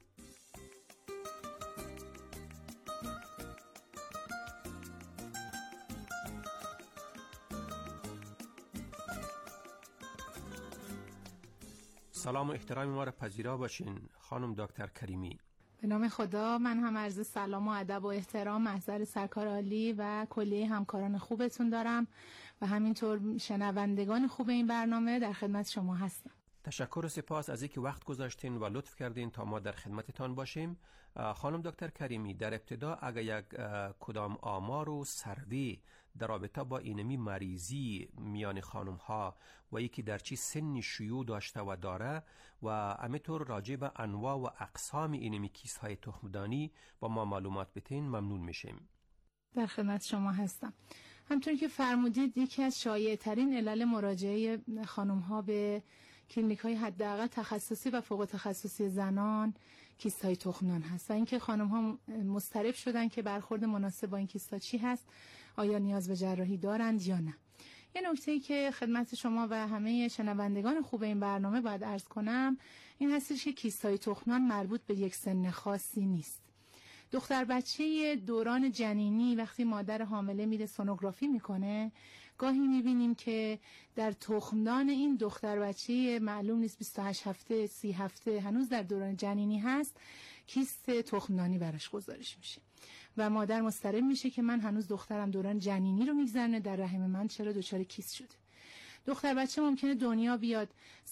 سلام و احترام ما را پذیرا باشین خانم دکتر کریمی. به نام خدا، من هم عرض سلام و ادب و احترام محضر سرکار عالی و کلیه همکاران خوبتون دارم و همینطور شنوندگان خوب این برنامه در خدمت شما هستم. تشکر و سپاس از اینکه وقت گذاشتین و لطف کردین تا ما در خدمتتان باشیم. خانم دکتر کریمی، در ابتدا اگر یک کدام آمار و سروی در رابطه با اینمی مریضی میان خانم ها و یکی در چی سن شیوع داشته و داره و همینطور راجع به انواع و اقسام اینمی کیست های تخمدانی با ما معلومات بتین ممنون میشیم. در خدمت شما هستم. همطور که فرمودید یکی از شایع ترین علل مراجعه خانم ها به کلینیک های حداقل تخصصی و فوق تخصصی زنان کیست های تخمدان هست و اینکه خانم ها مضطرب شدن که برخورد مناسب با این کیست ها چی هست، آیا نیاز به جراحی دارند یا نه. یه نکته‌ای که خدمت شما و همه شنوندگان خوب این برنامه باید عرض کنم این هستش که کیست های تخمدان مربوط به یک سن خاصی نیست. دختر بچه دوران جنینی وقتی مادر حامله میره سونوگرافی میکنه، گاهی میبینیم که در تخمدان این دختر بچه معلوم نیست بیست و هشت هفته، سی هفته هنوز در دوران جنینی هست، کیست تخمدانی براش گزارش میشه و مادر مضطرب میشه که من هنوز دخترم دوران جنینی رو میگذرنه، در رحم من چرا دچار کیست شده. دختر بچه ممکنه دنیا بیاد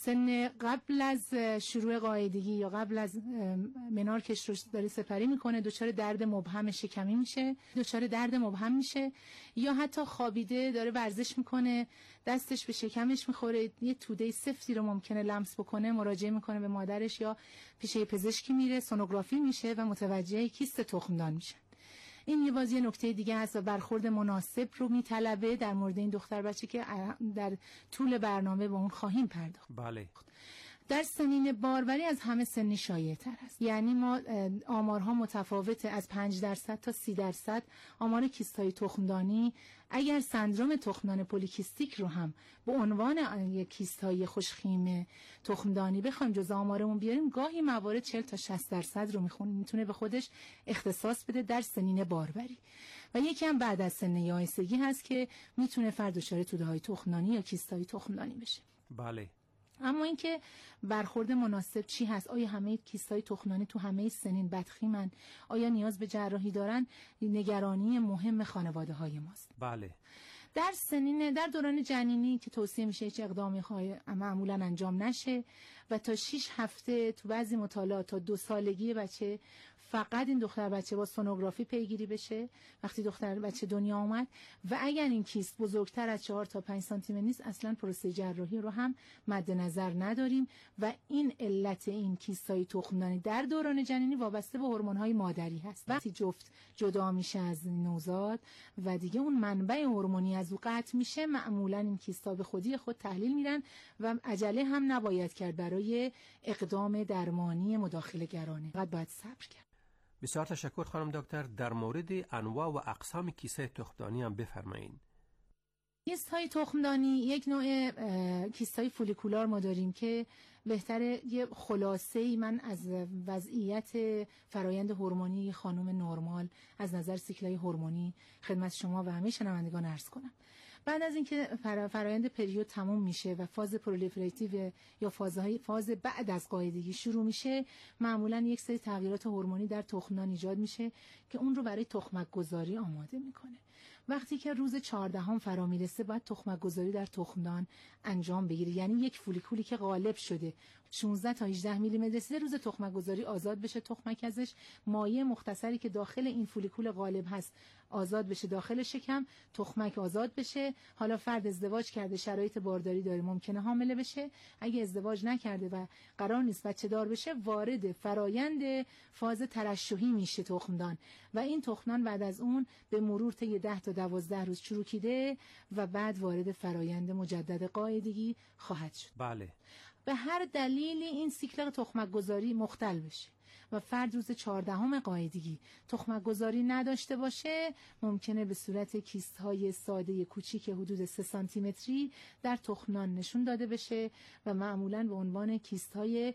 سن قبل از شروع قاعدگی یا قبل از منارکش رو داره سپری میکنه، دچار درد مبهم شکمی میشه، دچار درد مبهم میشه یا حتی خوابیده داره ورزش میکنه دستش به شکمش میخوره، یه توده سفتی رو ممکنه لمس بکنه، مراجعه میکنه به مادرش یا پیش پزشکی میره، سونوگرافی میشه و متوجه کیست تخمدان میشه. این یه باز یه نکته دیگه هست و برخورد مناسب رو میطلبه در مورد این دختر بچه که در طول برنامه با اون خواهیم پرداخت. بله. در سنین باروری از همه سنی شایع تر است. یعنی ما آمارها متفاوته، از پنج درصد تا سی درصد آمار کیست‌های تخمدانی. اگر سندروم تخمدان پلیکیستیک رو هم به عنوان یک کیست‌های خوشخیم تخمدانی بخوایم جزء آمارمون بیاریم، گاهی موارد چهل تا شصت درصد رو میخونه میتونه به خودش اختصاص بده در سنین باروری. و یکی هم بعد از سن یائسگی هست که میتونه فرد دچار توده‌های تخمدانی یا کیست‌های تخمدانی بشه. بله. اما اینکه برخورد مناسب چی هست؟ آیا همه کیست‌های تخمدانی تو همه سنین بدخیمن؟ آیا نیاز به جراحی دارن؟ نگرانی مهم خانواده‌های ماست. بله. در سنین در دوران جنینی که توصیه میشه هیچ اقدامی معمولا انجام نشه و تا شش هفته تو بعضی مطالعات تا دو سالگی بچه فقط این دختر بچه با سونوگرافی پیگیری بشه وقتی دختر بچه دنیا اومد، و اگر این کیست بزرگتر از چهار تا پنج سانتی متر نیست اصلا پروسه جراحی رو هم مد نظر نداریم. و این علت این کیست‌های تخمدانی در دوران جنینی وابسته به هورمون‌های مادری هست. وقتی جفت جدا میشه از نوزاد و دیگه اون منبع هورمونی از او قطع میشه، معمولا این کیست‌ها به خودی خود تحلیل میرن و عجله هم نباید کرد برای اقدام درمانی مداخله گرانه، فقط باید صبر کرد. بسیار تشکر خانم دکتر. در مورد انواع و اقسام کیسه تخمدانی هم بفرمایید. کیست‌های تخمدانی یک نوع کیست‌های فولیکولار ما داریم که بهتره یه خلاصه‌ای من از وضعیت فرایند هورمونی خانم نرمال از نظر سیکل‌های هورمونی خدمت شما و همه شنوندگان عرض کنم. بعد از اینکه فرایند پریود تموم میشه و فاز پرولیفراتیو یا فازهای فاز بعد از قاعدگی شروع میشه، معمولا یک سری تغییرات هورمونی در تخمدان ایجاد میشه که اون رو برای تخمک گذاری آماده میکنه. وقتی که روز چهاردهم فرا میرسه باید تخمک گذاری در تخمدان انجام بگیره، یعنی یک فولیکولی که غالب شده شانزده تا هجده میلی متر رسیده روز تخمک گذاری آزاد بشه، تخمک ازش مایع مختصری که داخل این فولیکول غالب هست آزاد بشه داخل شکم، تخمک آزاد بشه. حالا فرد ازدواج کرده، شرایط بارداری داره، ممکنه حامله بشه. اگه ازدواج نکرده و قرار نیست بچه دار بشه، وارد فرایند فاز ترشحی میشه تخمدان و این تخمدان بعد از اون به مرور طی ده تا دوازده روز چروکیده و بعد وارد فرایند مجدد قاعدگی خواهد شد. بله. به هر دلیلی این سیکل تخمک گذاری مختل بشه و فرد روز چهاردهم قاعدگی تخمک گذاری نداشته باشه، ممکنه به صورت کیست های ساده کوچیک حدود سه سانتی متری در تخمدان نشون داده بشه و معمولاً به عنوان کیست های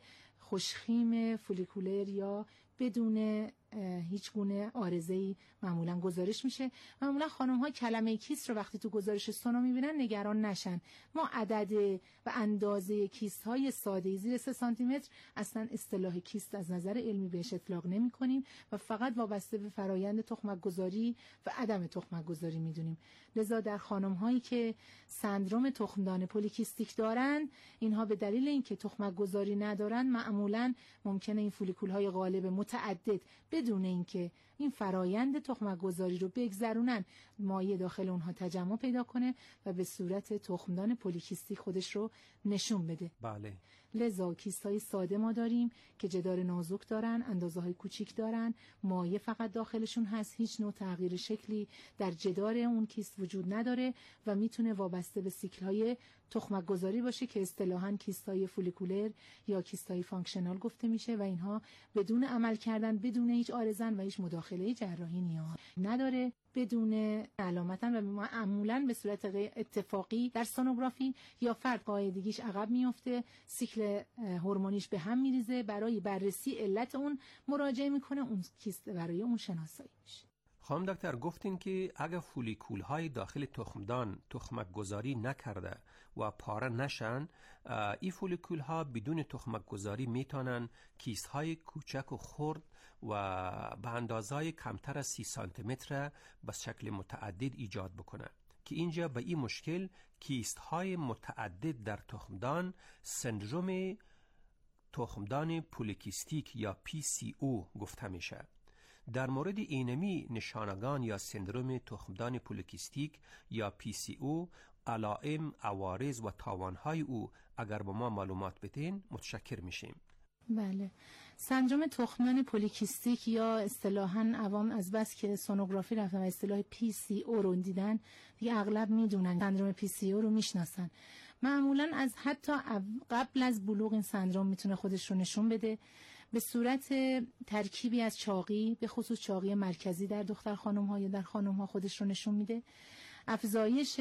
خوشخیم فولیکولر یا بدون هیچ گونه عارضه‌ای معمولا گزارش میشه. معمولا خانم‌ها کلمه کیست رو وقتی تو گزارش سونا میبینن نگران نشن. ما عدد و اندازه کیست های ساده زیر سه سانتی متر اصلا اصطلاح کیست از نظر علمی بهش اطلاق نمی کنیم و فقط وابسته به فرایند تخمک گذاری و عدم تخمک گذاری میدونیم. لذا در خانم‌هایی که سندروم تخمدان پلیکیستیک دارن، اینها به دلیل اینکه تخمک گذاری ندارن معمولا ممکنه این فولیکول‌های غالب متعدد بدون اینکه این فرایند تخمک گذاری رو بگذرونن مایع داخل اونها تجمع پیدا کنه و به صورت تخمدان پلیکیستیک خودش رو نشون بده. بله. لذا کیست‌های ساده ما داریم که جدار نازک دارن، اندازه‌های کوچیک دارن، مایع فقط داخلشون هست، هیچ نوع تغییر شکلی در جدار اون کیست وجود نداره و میتونه وابسته به سیکل‌های تخمک گذاری باشه که اصطلاحاً کیست‌های فولیکولر یا کیست‌های فانکشنال گفته میشه و اینها بدون عمل کردن، بدون هیچ آرزن و هیچ مداخله جراحی نیاز نداره، بدون علامتن و معمولاً به صورت اتفاقی در سونوگرافی یا فرد قاعدگیش عقب میفته، سیکل هورمونیش به هم میریزه، برای بررسی علت اون مراجعه میکنه، اون کیست برای اون شناسایی میشه. خانم دکتر گفتین که اگر فولیکول های داخل تخمدان تخمک گذاری نکرده و پاره نشن، این فولیکول ها بدون تخمک گذاری میتونن کیست های کوچک و خرد و به اندازه کمتر از سی سانتی متر به شکل متعدد ایجاد بکنن که اینجا به این مشکل کیست های متعدد در تخمدان سندروم تخمدان پولیکیستیک یا پی سی او گفته میشه. در مورد اینمی نشانگان یا سندروم تخمدان پولیکیستیک یا پی سی او، علائم، عوارض و تاوانهای او اگر با ما معلومات بدین متشکر میشیم. بله. سندرم تخمدان پلیکیستیک یا اصطلاحاً عوام از بس که سونوگرافی رفتن و اصطلاح پی سی او رو دیدن دیگه اغلب میدونن، سندرم پی سی او رو میشناسن. معمولاً از حتی قبل از بلوغ این سندرم میتونه خودش رو نشون بده به صورت ترکیبی از چاقی، به خصوص چاقی مرکزی در دختر خانم ها یا در خانم ها خودش رو نشون میده. افزایش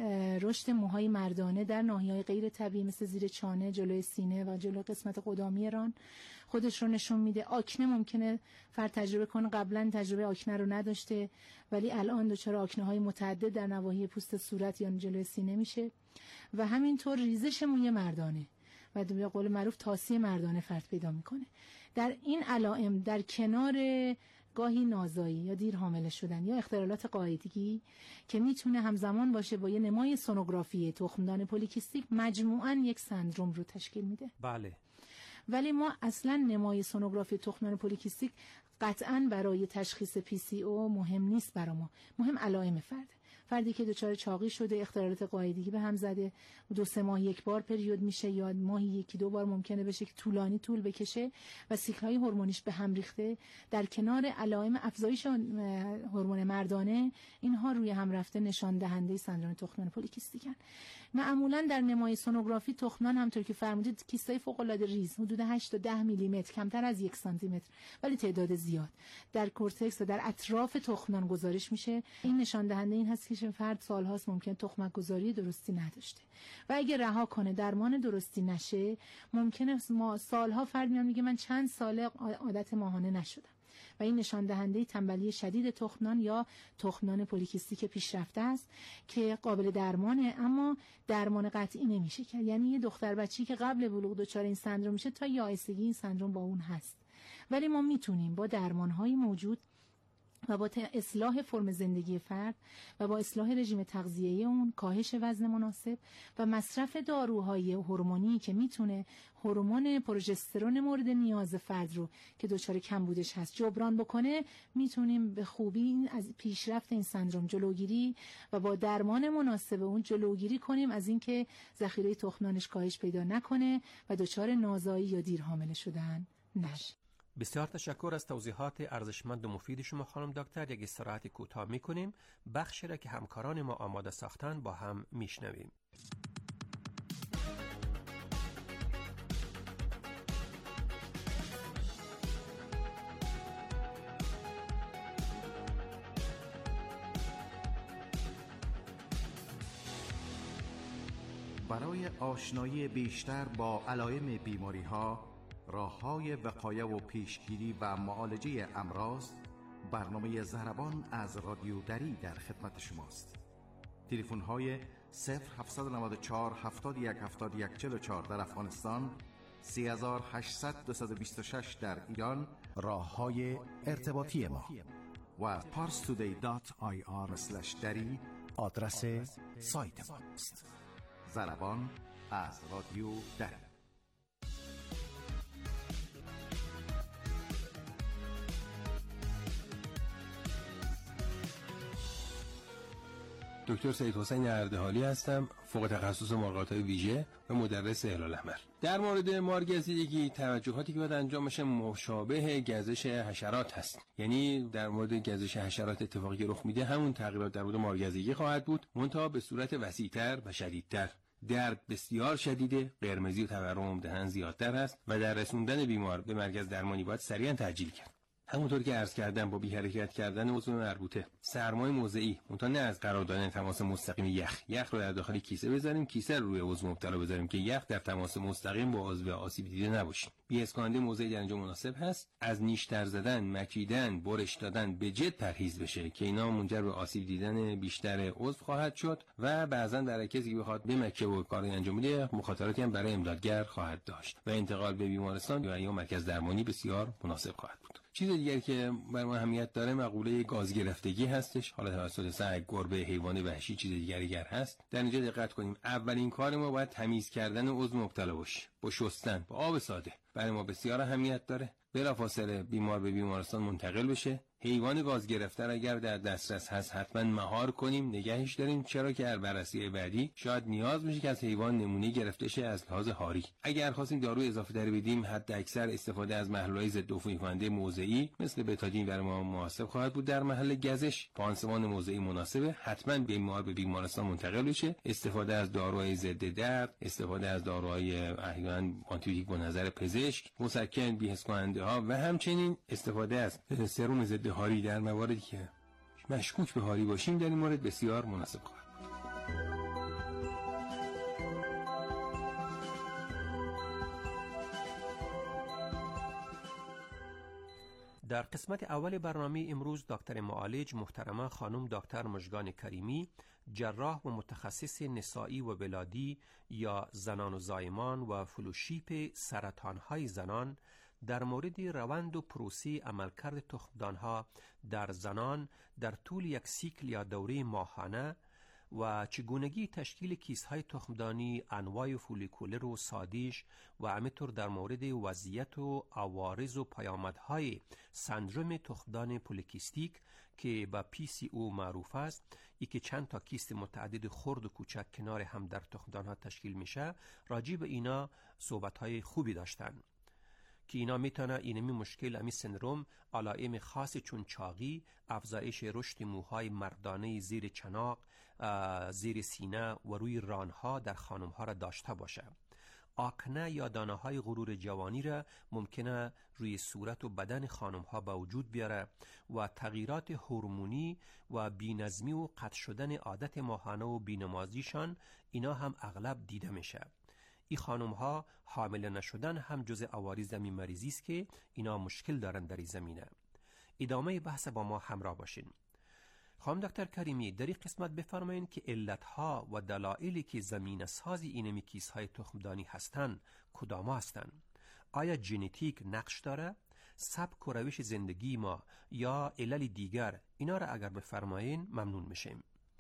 رشد موهای مردانه در ناحیه‌های غیر طبیعی مثل زیر چانه، جلوی سینه و جلوی قسمت قدامی ران خودش رو نشون میده. آکنه ممکنه فرد تجربه کنه، قبلا تجربه آکنه رو نداشته ولی الان دچار آکنه‌های متعدد در نواحی پوست صورت یا جلوی سینه میشه و همینطور ریزش موی مردانه و به قول معروف تاسی مردانه فرد پیدا میکنه. در این علائم در کنار گاهی نازایی یا دیر حامله شدن یا اختلالات قاعدگی که میتونه همزمان باشه با یه نمای سونوگرافی تخمدان پلیکیستیک مجموعاً یک سندرم رو تشکیل میده. بله. ولی ما اصلا نمای سونوگرافی تخمدان پلیکیستیک قطعاً برای تشخیص پی سی او مهم نیست برای ما. مهم علائم فرد. فردی که دچار چاقی شده، اختلالات قاعدگی به هم زده، دو سه ماه یک بار پریود میشه یا ماهی یکی دو بار ممکنه بشه که طولانی طول بکشه و سیکل‌های هورمونیش به هم ریخته، در کنار علائم افزایش هورمون مردانه، اینها روی هم رفته نشان دهنده سندرم تخمدان پلیکیستیکن. معمولا در نمای سونوگرافی تخمدان همونطور که فرمودید کیستای فوق‌العاده ریز حدود هشت تا ده میلی متر، کمتر از یک سانتی متر ولی تعداد زیاد در کورتکس و در اطراف تخمدان گزارش میشه. این نشان دهنده این هست که فرد سالهاست ممکن تخمک گذاری درستی نداشته و اگه رها کنه درمان درستی نشه ممکنه ما سالها فرد میاد میگه من چند ساله عادت ماهانه نشدم و این نشان دهنده تنبلی شدید تخمدان یا تخمدان پلیکیستیک پیشرفته است که قابل درمانه اما درمان قطعی نمیشه کرد. یعنی یه دختر بچه‌ای که قبل بلوغ دچار این سندرم میشه تا یائسگی این سندرم با اون هست، ولی ما میتونیم با درمان‌های موجود و با اصلاح فرم زندگی فرد و با اصلاح رژیم تغذیه‌ای اون، کاهش وزن مناسب و مصرف داروهای هورمونی که میتونه هورمون پروژسترون مورد نیاز فرد رو که دچار کمبودش هست جبران بکنه، میتونیم به خوبی از پیشرفت این سندرم جلوگیری و با درمان مناسب اون جلوگیری کنیم از اینکه ذخیره تخمدانش کاهش پیدا نکنه و دچار نازایی یا دیر حامله شدن نشه. بسیار تشکر از توضیحات ارزشمند و مفید شما خانم دکتر. یک استراحت کوتاه میکنیم، بخشی را که همکاران ما آماده ساختن با هم میشنویم. برای آشنایی بیشتر با علائم بیماری ها، راه‌های وقایه و پیشگیری و معالجه امراض، برنامه ضربان از رادیو دری در خدمت شماست. تلفن‌های صفر هفت نه چهار هفتاد و یک هفتاد و یک چهل و چهار در افغانستان، سه هشت صفر دو دو شش در ایران، راه‌های ارتباطی ما و پارس تودی دات آی آر اسلش دری آدرس سایت ما است. ضربان از رادیو دری. دکتر سید حسین اردهالی هستم، فوق تخصص مرغاب‌های ویژه و مدرس هلال احمر. در مورد مارگزیدگی توجهاتی که باید انجام بشه مشابه گزش حشرات هست. یعنی در مورد گزش حشرات اتفاقی که رخ میده همون تغییرات در مورد مارگزیدگی خواهد بود، منتها به صورت وسیع‌تر و شدیدتر. درد بسیار شدیده، قرمزی و تورم دهن زیادتر است و در رسوندن بیمار به مرکز درمانی باید سریعا تعجیل کرد. همونطور که عرض کردم با بی حرکت کردن عضو مربوطه، سرمای موضعی، منتها نه از قرار دادن تماس مستقیم یخ، یخ رو در داخل کیسه بذاریم، کیسه رو روی عضو مبتلا بذاریم که یخ در تماس مستقیم با عضو آسیب دیده نباشه. بی اسکانده موضعی در اینجا مناسب هست. از نیشتر زدن، مکیدن، برش دادن به جد پرهیز بشه که اینا منجر به آسیب دیدن بیشتر عضو خواهد شد و بعضا برای کسی که بخواد بمکه و کاری انجام بده مخاطراتی هم برای امدادگر خواهد داشت و انتقال به بیمارستان یا مرکز درمانی بسیار مناسب خواهد بود. چیز دیگری که برای ما اهمیت داره مقوله گاز گرفتگی هستش، حالا توسط سگ، گربه، حیوان وحشی، چیز دیگری گر هست. در اینجا دقت کنیم، اولین کار ما باید تمیز کردن عضو مبتلا باشه. با شستن با آب ساده برای ما بسیار اهمیت داره. بلافاصله بیمار به بیمارستان منتقل بشه. حیوان گاز گرفتار اگر در دسترس هست حتما مهار کنیم، نگهش داریم، چرا که در بررسی بعدی شاید نیاز بشه که از حیوان نمونه گرفته شه از لحاظ هاری. اگر خواستیم دارو اضافه تر بدیم، حد اکثر استفاده از محلول‌های ضد عفونی کننده موضعی مثل بتادین برای ما مناسب خواهد بود. در محل گزش پانسمان موضعی مناسبه. حتما بیمار به بیمارستان منتقل بشه. استفاده از داروهای ضد درد، استفاده از داروهای احیانا آنتیبیوتیک با نظر پزشک، مسکن بی‌حس کننده ها و همچنین استفاده از سرم ضد هاری در مواردی که مشکوک به هاری باشیم در این مورد بسیار مناسب خواهد. در قسمت اول برنامه امروز دکتر معالج محترمه خانم دکتر مژگان کریمی، جراح و متخصص نسایی و ولادی یا زنان و زایمان و فلوشیپ سرطانهای زنان در مورد روند و پروسه عملکرد تخمدانها در زنان در طول یک سیکل یا دوره ماهانه و چگونگی تشکیل کیس‌های تخمدانی، انواع فولیکولر و سادیش و همینطور در مورد وضعیت و عوارض و پیامدهای سندروم تخمدان پولیکیستیک که با پی سی او معروف است، ای که چند تا کیست متعدد خرد و کوچک کنار هم در تخمدانها تشکیل میشه. راجع به اینا صحبت‌های خوبی داشتن که اینا میتونه اینمی مشکل امی سندروم علائم خاص چون چاقی، افزایش رشد موهای مردانه زیر چناق، زیر سینه و روی رانها در خانمها را داشته باشه. آکنه یا دانه های غرور جوانی را ممکنه روی صورت و بدن خانمها به وجود بیاره و تغییرات هورمونی و بی‌نظمی و قطع شدن عادت ماهانه و بی‌نمازیشان اینا هم اغلب دیده میشه. این خانم ها حامل نشدن هم جز عوارض می مریضی است که اینا مشکل دارن در این زمینه. ادامه بحث با ما همراه باشین. خانم دکتر کریمی، در این قسمت بفرمایید که علتها و دلایلی که زمینه سازی اینمی کیس‌های تخمدانی هستند کدام هستند؟ آیا ژنتیک نقش داره؟ سبک و روش زندگی ما یا علل دیگر؟ اینا را اگر بفرمایین ممنون میشیم.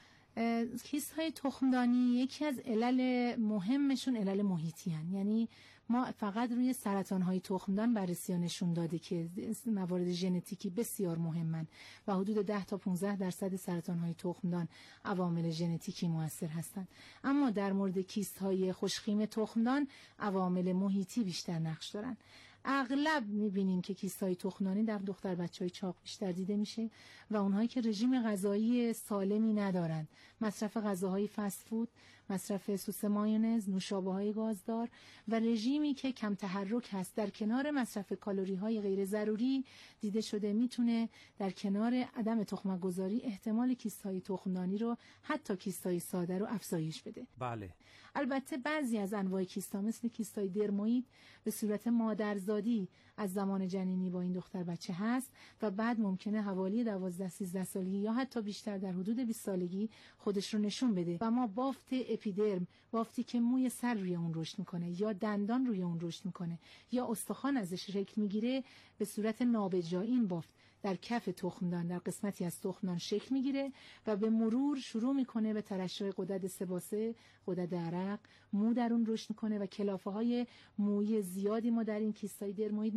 کیست های تخمدانی یکی از علل مهمشون علل محیطی هن. یعنی ما فقط روی سرطان های تخمدان بررسی نشون داده که موارد ژنتیکی بسیار مهمن و حدود ده تا پانزده درصد سرطان های تخمدان عوامل ژنتیکی مؤثر هستند. اما در مورد کیست های خوشخیم تخمدان عوامل محیطی بیشتر نقش دارن. اغلب میبینیم که کیست‌های تخمدانی در دختر بچه‌های چاق بیشتر دیده میشه و اونهایی که رژیم غذایی سالمی ندارن، مصرف غذاهای فست فود، مصرف سس مایونز، نوشابه‌های گازدار و رژیمی که کم تحرک هست در کنار مصرف کالری‌های غیر ضروری دیده شده میتونه در کنار عدم تخم‌گذاری احتمال کیست‌های تخمدانی رو حتی کیست‌های ساده رو افزایش بده. بله. البته بعضی از انواع کیست‌ها مثل کیست‌های درموید به صورت مادرزادی از زمان جنینی با این دختر بچه هست و بعد ممکنه حوالی دوازده سیزده سالگی یا حتی بیشتر در حدود بیست سالگی خودش رو نشون بده و ما بافت اپیدرم، بافتی که موی سر روی اون رشد میکنه یا دندان روی اون رشد میکنه یا استخوان ازش شکل میگیره، به صورت نابجا این بافت در کف تخمدان در قسمتی از تخمدان شکل میگیره و به مرور شروع میکنه به ترشح غدد سباسه، غدد عرق، مو در اون رشد میکنه و کلافه های مویی زیادی ما در این کیست‌های درموید